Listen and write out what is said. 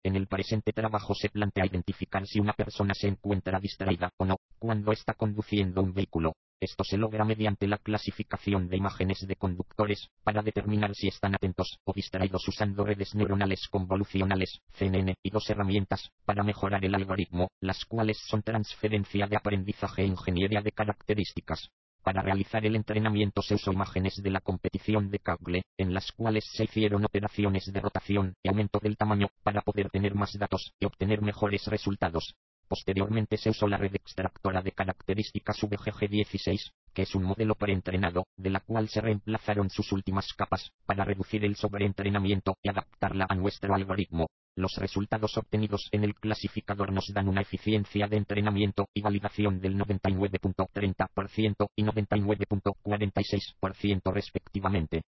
En el presente trabajo se plantea identificar si una persona se encuentra distraída o no cuando está conduciendo un vehículo. Esto se logra mediante la clasificación de imágenes de conductores, para determinar si están atentos o distraídos usando redes neuronales convolucionales, CNN, y dos herramientas, para mejorar el algoritmo, las cuales son transferencia de aprendizaje e ingeniería de características. Para realizar el entrenamiento se usó imágenes de la competición de Kaggle, en las cuales se hicieron operaciones de rotación y aumento del tamaño, para poder tener más datos y obtener mejores resultados. Posteriormente se usó la red extractora de características VGG16, que es un modelo preentrenado, de la cual se reemplazaron sus últimas capas, para reducir el sobreentrenamiento y adaptarla a nuestro algoritmo. Los resultados obtenidos en el clasificador nos dan una eficiencia de entrenamiento y validación del 99.30% y 99.46% respectivamente.